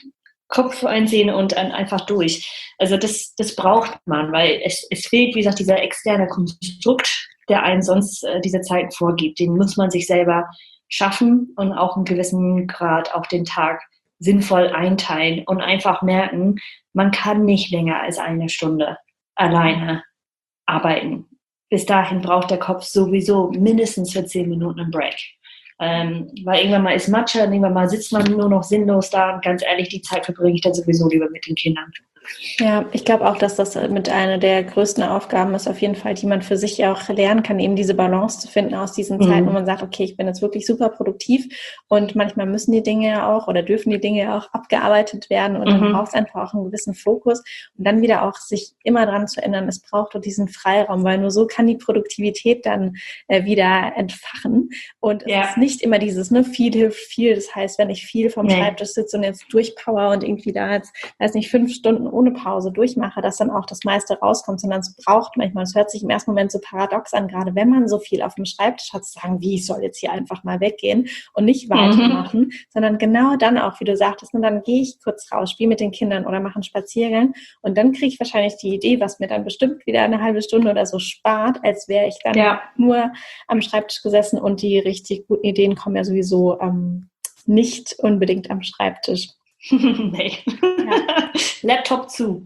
Kopf einsehen und dann einfach durch. Also das, das braucht man, weil es, es fehlt, wie gesagt, dieser externe Konstrukt, der einem sonst äh, diese Zeiten vorgibt. Den muss man sich selber schaffen und auch einen gewissen Grad auch den Tag sinnvoll einteilen und einfach merken, man kann nicht länger als eine Stunde alleine arbeiten. Bis dahin braucht der Kopf sowieso mindestens für zehn Minuten einen Break. Ähm, weil irgendwann mal ist Matcha, irgendwann mal sitzt man nur noch sinnlos da und ganz ehrlich, die Zeit verbringe ich dann sowieso lieber mit den Kindern. Ja, ich glaube auch, dass das mit einer der größten Aufgaben ist, auf jeden Fall, die man für sich auch lernen kann, eben diese Balance zu finden aus diesen mhm. Zeiten, wo man sagt, okay, ich bin jetzt wirklich super produktiv und manchmal müssen die Dinge ja auch oder dürfen die Dinge ja auch abgearbeitet werden und mhm. dann braucht es einfach auch einen gewissen Fokus und dann wieder auch sich immer dran zu erinnern, es braucht doch diesen Freiraum, weil nur so kann die Produktivität dann äh, wieder entfachen und es ja. ist nicht immer dieses, ne, viel hilft viel, das heißt, wenn ich viel vom nee. Schreibtisch sitze und jetzt durchpower und irgendwie da jetzt, weiß nicht, fünf Stunden ohne Pause durchmache, dass dann auch das meiste rauskommt, sondern es braucht manchmal, es hört sich im ersten Moment so paradox an, gerade wenn man so viel auf dem Schreibtisch hat, zu sagen, wie, ich soll jetzt hier einfach mal weggehen und nicht weitermachen, mhm. sondern genau dann auch, wie du sagtest, und dann gehe ich kurz raus, spiele mit den Kindern oder mache einen Spaziergang und dann kriege ich wahrscheinlich die Idee, was mir dann bestimmt wieder eine halbe Stunde oder so spart, als wäre ich dann ja. nur am Schreibtisch gesessen und die richtig guten Ideen kommen ja sowieso ähm, nicht unbedingt am Schreibtisch. Nee. Ja. Laptop zu.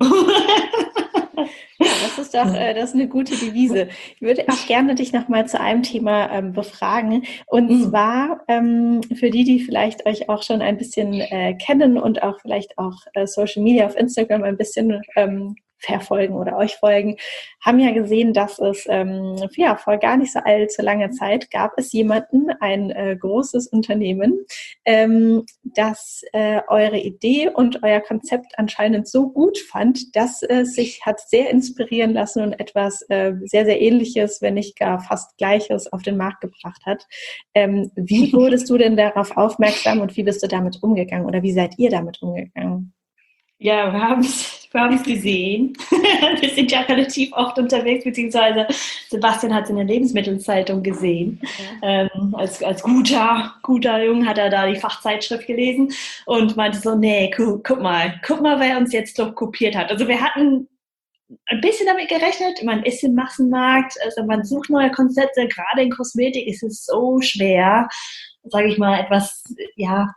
Ja, das ist doch äh, das ist eine gute Devise. Ich würde auch gerne dich nochmal zu einem Thema ähm, befragen. Und mhm. zwar ähm, für die, die vielleicht euch auch schon ein bisschen äh, kennen und auch vielleicht auch äh, Social Media auf Instagram ein bisschen ähm, verfolgen oder euch folgen, haben ja gesehen, dass es ähm, ja, vor gar nicht so allzu langer Zeit gab es jemanden, ein äh, großes Unternehmen, ähm, das äh, eure Idee und euer Konzept anscheinend so gut fand, dass es sich hat sehr inspirieren lassen und etwas äh, sehr, sehr Ähnliches, wenn nicht gar fast Gleiches auf den Markt gebracht hat. Ähm, wie wurdest du denn darauf aufmerksam und wie bist du damit umgegangen oder wie seid ihr damit umgegangen? Ja, wir haben es wir haben's gesehen. Wir sind ja relativ oft unterwegs, beziehungsweise Sebastian hat es in der Lebensmittelzeitung gesehen. Ja. Ähm, als, als guter, guter Junge hat er da die Fachzeitschrift gelesen und meinte so, nee, guck, guck mal, guck mal, wer uns jetzt doch kopiert hat. Also wir hatten ein bisschen damit gerechnet, man ist im Massenmarkt, also man sucht neue Konzepte, gerade in Kosmetik ist es so schwer, sage ich mal, etwas, ja,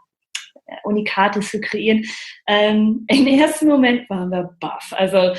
Unikates zu kreieren. Ähm, im ersten Moment waren wir baff. Also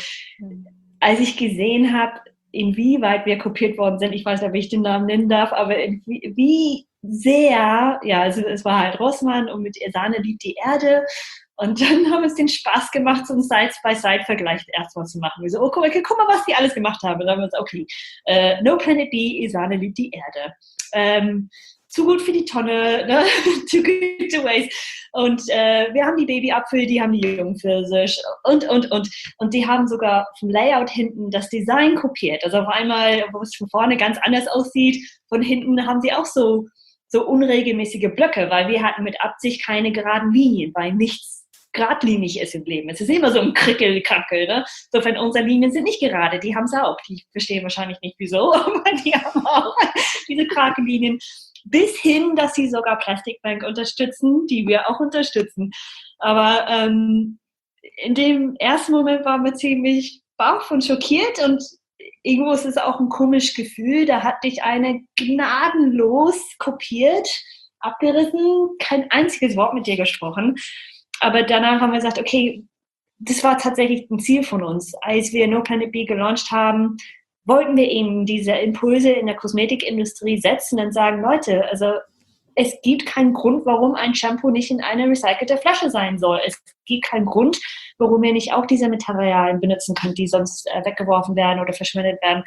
als ich gesehen habe, inwieweit wir kopiert worden sind, ich weiß nicht, ob ich den Namen nennen darf, aber wie, wie sehr, ja, also es war halt Rossmann und mit Sahne liebt die Erde. Und dann haben wir es den Spaß gemacht, so einen Side-by-Side-Vergleich erstmal zu machen. Wir so, oh, guck mal, guck mal, was die alles gemacht haben. Und dann haben wir uns, okay, uh, No Planet B, Sahne liebt die Erde. Ähm, zu gut für die Tonne, ne? Too good to waste. Und äh, wir haben die Babyapfel, die haben die Jungpfirsich und, und, und. Und die haben sogar vom Layout hinten das Design kopiert. Also auf einmal, wo es von vorne ganz anders aussieht, von hinten haben sie auch so, so unregelmäßige Blöcke, weil wir hatten mit Absicht keine geraden Linien, weil nichts geradlinig ist im Leben. Es ist immer so ein Krickel-Krackel, ne? Insofern, unsere Linien sind nicht gerade, die haben es auch. Die verstehen wahrscheinlich nicht, wieso, aber die haben auch diese Krakellinien. Bis hin, dass sie sogar Plastic Bank unterstützen, die wir auch unterstützen. Aber ähm, in dem ersten Moment waren wir ziemlich baff und schockiert und irgendwo ist es auch ein komisches Gefühl. Da hat dich eine gnadenlos kopiert, abgerissen, kein einziges Wort mit dir gesprochen. Aber danach haben wir gesagt, okay, das war tatsächlich ein Ziel von uns. Als wir No Planet B gelauncht haben, wollten wir eben diese Impulse in der Kosmetikindustrie setzen und sagen, Leute, also es gibt keinen Grund, warum ein Shampoo nicht in einer recycelte Flasche sein soll. Es gibt keinen Grund, warum ihr nicht auch diese Materialien benutzen könnt, die sonst äh, weggeworfen werden oder verschwendet werden.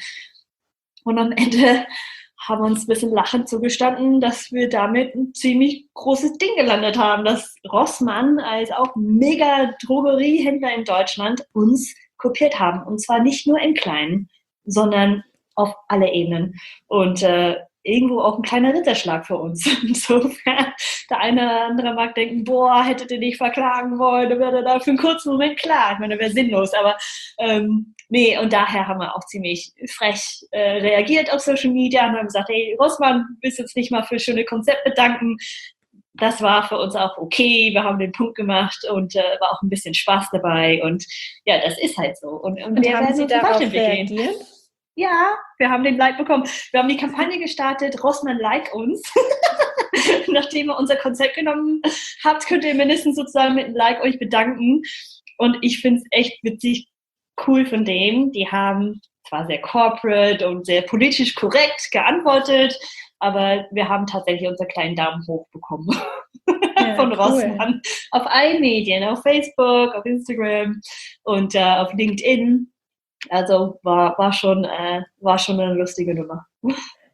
Und am Ende haben wir uns ein bisschen lachend zugestanden, dass wir damit ein ziemlich großes Ding gelandet haben, dass Rossmann als auch mega Drogeriehändler in Deutschland uns kopiert haben. Und zwar nicht nur im Kleinen, sondern auf alle Ebenen. Und äh, irgendwo auch ein kleiner Ritterschlag für uns. Insofern, der eine oder andere mag denken, boah, hättet ihr nicht verklagen wollen, dann wäre da für einen kurzen Moment klar. Ich meine, das wäre sinnlos, aber ähm, nee, und daher haben wir auch ziemlich frech äh, reagiert auf Social Media und haben gesagt, hey, Rossmann, willst du jetzt nicht mal für schöne Konzepte danken? Das war für uns auch okay, wir haben den Punkt gemacht und äh, war auch ein bisschen Spaß dabei und ja, das ist halt so. Und, und, und wir haben Sie darauf reagiert? Ja, wir haben den Like bekommen. Wir haben die Kampagne gestartet, Rossmann like uns. Nachdem ihr unser Konzept genommen habt, könnt ihr mindestens sozusagen mit einem Like euch bedanken. Und ich finde es echt witzig, cool von denen. Die haben zwar sehr corporate und sehr politisch korrekt geantwortet, aber wir haben tatsächlich unseren kleinen Daumen hoch bekommen. Ja, von cool. Rossmann. Auf allen Medien, auf Facebook, auf Instagram und äh, auf LinkedIn. Also war, war, schon, äh, war schon eine lustige Nummer.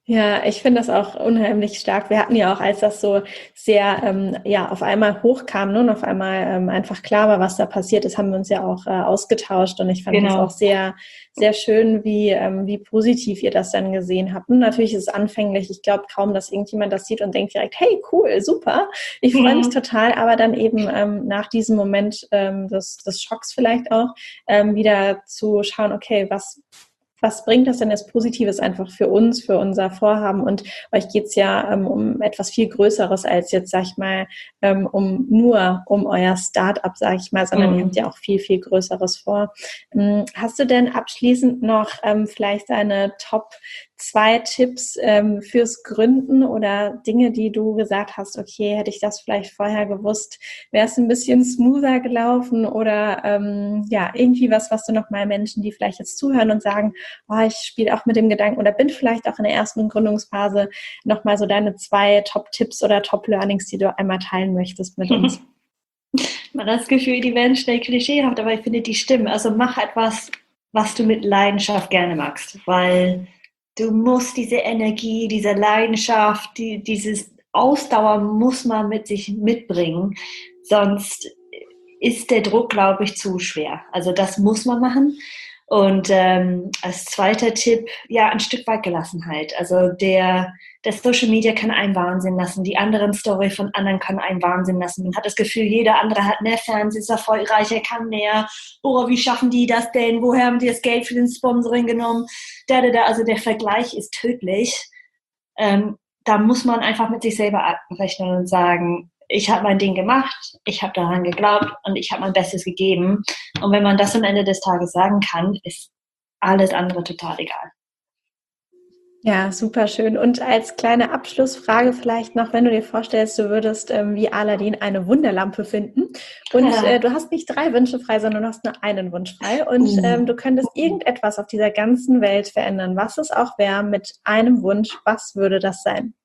Ja, ich finde das auch unheimlich stark. Wir hatten ja auch, als das so sehr ähm, ja auf einmal hochkam, ne, und auf einmal ähm, einfach klar war, was da passiert ist, haben wir uns ja auch äh, ausgetauscht und ich fand das Genau. auch sehr, sehr schön, wie ähm, wie positiv ihr das dann gesehen habt. Und natürlich ist es anfänglich. Ich glaube kaum, dass irgendjemand das sieht und denkt direkt, hey, cool, super, ich freue mich Mhm. total. Aber dann eben ähm, nach diesem Moment ähm, des, des Schocks vielleicht auch ähm, wieder zu schauen, okay, was was bringt das denn jetzt Positives einfach für uns, für unser Vorhaben? Und euch geht's ja ähm, um etwas viel Größeres als jetzt, sag ich mal, ähm, um nur um euer Start-up, sag ich mal, sondern ihr habt ja Mhm. auch viel, viel Größeres vor. Ähm, hast du denn abschließend noch ähm, vielleicht deine Top zwei Tipps ähm, fürs Gründen oder Dinge, die du gesagt hast, okay, hätte ich das vielleicht vorher gewusst, wäre es ein bisschen smoother gelaufen oder ähm, ja, irgendwie was, was du noch mal Menschen, die vielleicht jetzt zuhören und sagen, oh, ich spiele auch mit dem Gedanken oder bin vielleicht auch in der ersten Gründungsphase, nochmal so deine zwei Top-Tipps oder Top-Learnings, die du einmal teilen möchtest mit uns. Man hat das Gefühl, die werden schnell klischeehaft, aber ich finde, die stimmen. Also mach etwas, was du mit Leidenschaft gerne magst, weil du musst diese Energie, diese Leidenschaft, die, dieses Ausdauer muss man mit sich mitbringen, sonst ist der Druck, glaube ich, zu schwer. Also das muss man machen. Und ähm, als zweiter Tipp, ja, ein Stück weit Gelassenheit. Also der, der Social Media kann einen Wahnsinn lassen, die anderen Story von anderen kann einen Wahnsinn lassen. Man hat das Gefühl, jeder andere hat mehr Fans, ist erfolgreicher, kann mehr. Oh, wie schaffen die das denn? Woher haben die das Geld für den Sponsoring genommen? Da, da, da. Also der Vergleich ist tödlich. Ähm, da muss man einfach mit sich selber abrechnen und sagen, ich habe mein Ding gemacht, ich habe daran geglaubt und ich habe mein Bestes gegeben. Und wenn man das am Ende des Tages sagen kann, ist alles andere total egal. Ja, super schön. Und als kleine Abschlussfrage vielleicht noch, wenn du dir vorstellst, du würdest ähm, wie Aladdin eine Wunderlampe finden und äh, du hast nicht drei Wünsche frei, sondern du hast nur einen Wunsch frei und ähm, du könntest irgendetwas auf dieser ganzen Welt verändern, was es auch wäre, mit einem Wunsch, was würde das sein?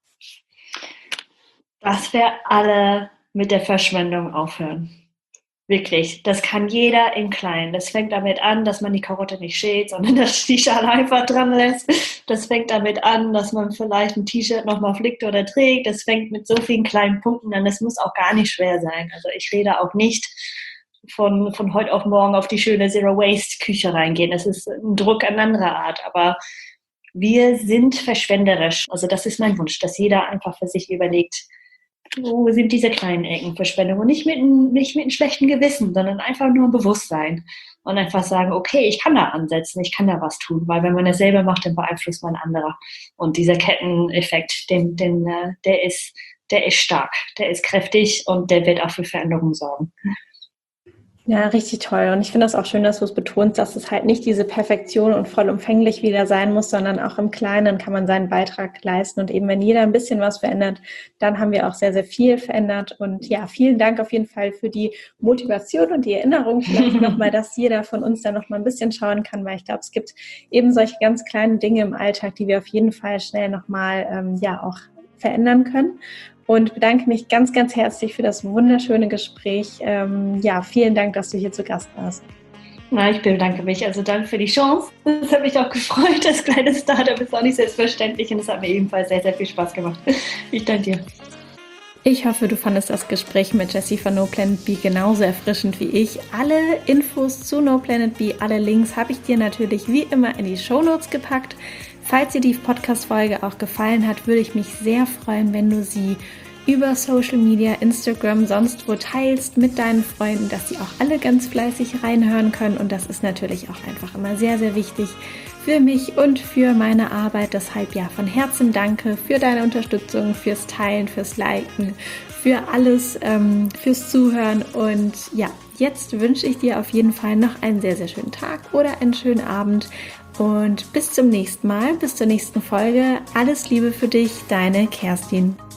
Dass wir alle mit der Verschwendung aufhören. Wirklich, das kann jeder im Kleinen. Das fängt damit an, dass man die Karotte nicht schält, sondern dass die Schale einfach dran lässt. Das fängt damit an, dass man vielleicht ein T-Shirt nochmal flickt oder trägt. Das fängt mit so vielen kleinen Punkten an. Das muss auch gar nicht schwer sein. Also ich rede auch nicht von, von heute auf morgen auf die schöne Zero-Waste-Küche reingehen. Das ist ein Druck an anderer Art. Aber wir sind verschwenderisch. Also das ist mein Wunsch, dass jeder einfach für sich überlegt, wo sind diese kleinen Ecken Verschwendung und nicht mit, nicht mit einem schlechten Gewissen, sondern einfach nur ein Bewusstsein und einfach sagen, okay, ich kann da ansetzen, ich kann da was tun, weil wenn man das selber macht, dann beeinflusst man andere und dieser Ketteneffekt, den, den, der ist, der ist stark, der ist kräftig und der wird auch für Veränderungen sorgen. Ja, richtig toll. Und ich finde das auch schön, dass du es betonst, dass es halt nicht diese Perfektion und vollumfänglich wieder sein muss, sondern auch im Kleinen kann man seinen Beitrag leisten. Und eben wenn jeder ein bisschen was verändert, dann haben wir auch sehr, sehr viel verändert. Und ja, vielen Dank auf jeden Fall für die Motivation und die Erinnerung vielleicht nochmal, dass jeder von uns da nochmal ein bisschen schauen kann, weil ich glaube, es gibt eben solche ganz kleinen Dinge im Alltag, die wir auf jeden Fall schnell nochmal ähm, ja auch verändern können. Und bedanke mich ganz, ganz herzlich für das wunderschöne Gespräch. Ähm, ja, vielen Dank, dass du hier zu Gast warst. Na, ich bedanke mich. Also danke für die Chance. Das hat mich auch gefreut. Das kleine Startup ist auch nicht selbstverständlich und es hat mir ebenfalls sehr, sehr viel Spaß gemacht. Ich danke dir. Ich hoffe, du fandest das Gespräch mit Jessie von No Planet B genauso erfrischend wie ich. Alle Infos zu No Planet B, alle Links habe ich dir natürlich wie immer in die Shownotes gepackt. Falls dir die Podcast-Folge auch gefallen hat, würde ich mich sehr freuen, wenn du sie über Social Media, Instagram, sonst wo teilst mit deinen Freunden, dass sie auch alle ganz fleißig reinhören können. Und das ist natürlich auch einfach immer sehr, sehr wichtig für mich und für meine Arbeit. Deshalb ja, von Herzen danke für deine Unterstützung, fürs Teilen, fürs Liken, für alles, ähm, fürs Zuhören. Und ja, jetzt wünsche ich dir auf jeden Fall noch einen sehr, sehr schönen Tag oder einen schönen Abend. Und bis zum nächsten Mal, bis zur nächsten Folge. Alles Liebe für dich, deine Kerstin.